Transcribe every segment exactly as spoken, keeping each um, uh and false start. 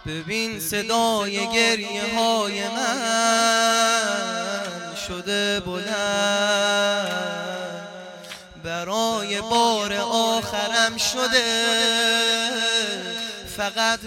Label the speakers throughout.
Speaker 1: ببین صدای گریه های من شده بلند، برای بار آخرم شده. فقط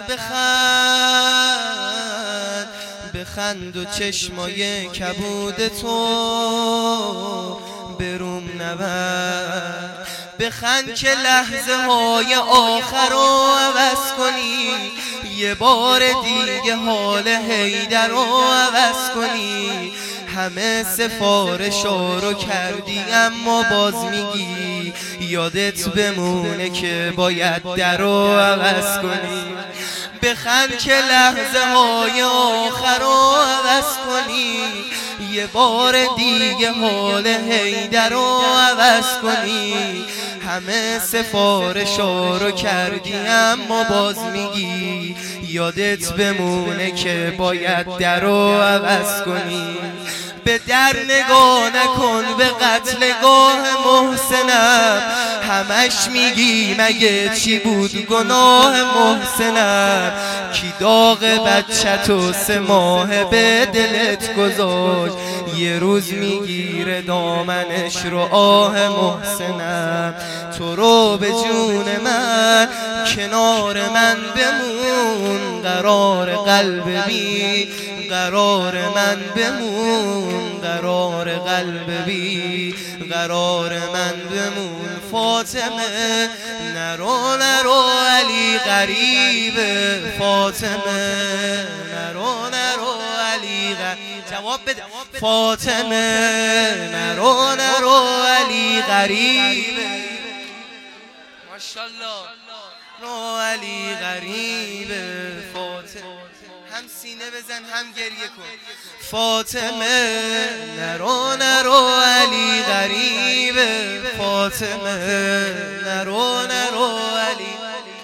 Speaker 1: بخند بخند و چشمای کبود تو بروم نبر. بخند که لحظه های آخر رو عوض کنی، یه بار دیگه حال حیدر رو عوض کنی. همه سفارشا رو کردی اما باز میگی یادت بمونه که باید در رو عوض کنی. بخند که لحظه های آخر رو عوض کنی، یه بار دیگه حال حیدر رو عوض کنی. همه سفارشا رو کردی اما باز میگی یادت بمونه که باید در رو عوض کنی. به در نگاه نکن به قتلگاه محسنم، همش میگی مگه چی بود گناه محسنم. کی داغ بچه‌تو سه ماه به دلت گذاشت، یه روز میگیره دامنش رو آه محسنم. تو رو به جون من کنار من بمون، قرار قلب بی قرار من بمون، قرار قلب بی قرار من بمون. فاطمه نرو نرو علی غریبه، فاطمه نرو نرو علی غریبه. جواب بده فاطمه نرو نرو علی غریبه. ماشاءالله رو علی غریبه. فاطمه هم سینه بزن هم گریه کن. فاطمه نرو نرو علی غریبه، فاطمه نرو نرو علی.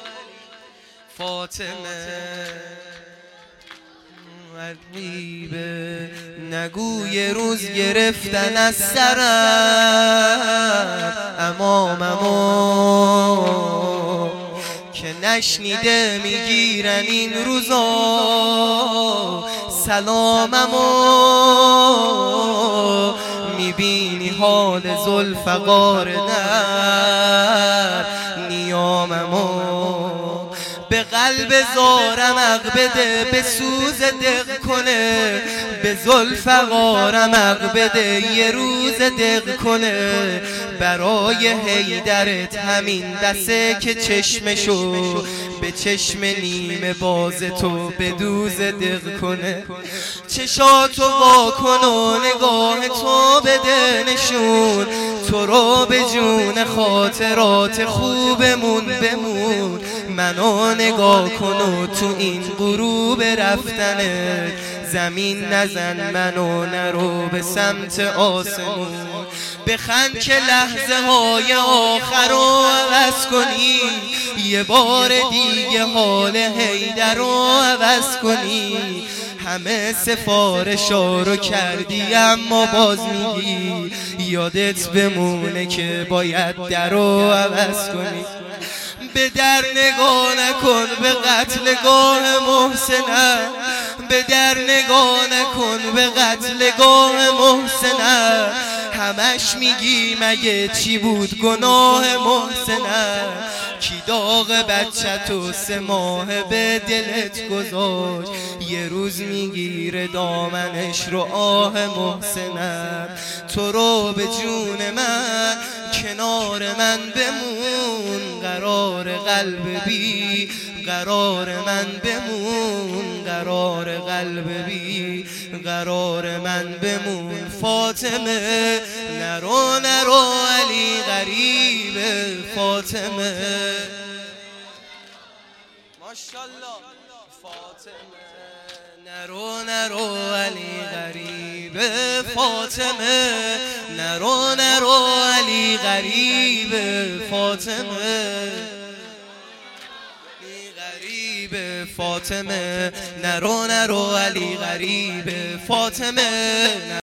Speaker 1: فاطمه غریبه نگو یه روز گرفتن از سرم اماممو، که نشنیده میگیرن این روزا سلاممو. میبینی حال ذوالفقار در نیاممو. به قلب زارم عق بده به سوز دق کنه، به ذوالفقارم عق بده یه روز دق کنه. برای حیدرت همین دسته که چشمشو به چشم نیمه باز تو به دوز دق کنه. چشاتو وا کن و نگاه تو بده نشون، تو رو به جون خاطرات خوبمون بمون. منو نگاه کن و تو این غروب رفتنه زمین نزن منو نرو به سمت آسمون. بخند که لحظه های آخر رو عوض کنی، یه بار دیگه حال حیدر رو عوض کنی. همه سفارشا رو کردی اما باز میگی یادت بمونه که باید در رو عوض کنی. به در نگاه نکن به قتلگاه محسنم، به در نگاه نکن به قتلگاه محسنم. همش میگی مگه چی بود گناه محسنم. کی داغ بچه‌تو سه ماه به دلت گذاشت، یه روز میگیره دامنش رو آه محسنم. تو رو به جون من کنار من بمون، قرار قلب بی قرار من بمون، قرار قلب بی قرار من بمون. فاطمه نرو نرو علی غریبه، فاطمه ماشاءالله. فاطمه نرو نرو علی غریبه، فاطمه نرو نرو علی غریبه. فاطمه غریبه، فاطمه نرو نرو علی غریبه. فاطمه